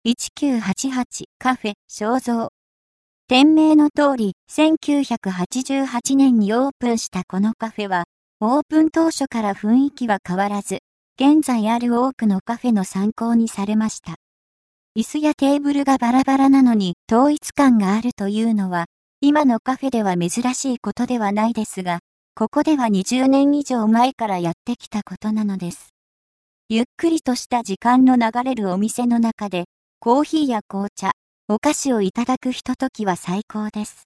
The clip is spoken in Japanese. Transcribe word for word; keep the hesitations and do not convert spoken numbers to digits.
いちきゅうはちはちカフェ肖像。店名の通り、せんきゅうひゃくはちじゅうはちねんにオープンしたこのカフェは、オープン当初から雰囲気は変わらず、現在ある多くのカフェの参考にされました。椅子やテーブルがバラバラなのに統一感があるというのは、今のカフェでは珍しいことではないですが、ここではにじゅうねん以上前からやってきたことなのです。ゆっくりとした時間の流れるお店の中で、コーヒーや紅茶、お菓子をいただくひとときは最高です。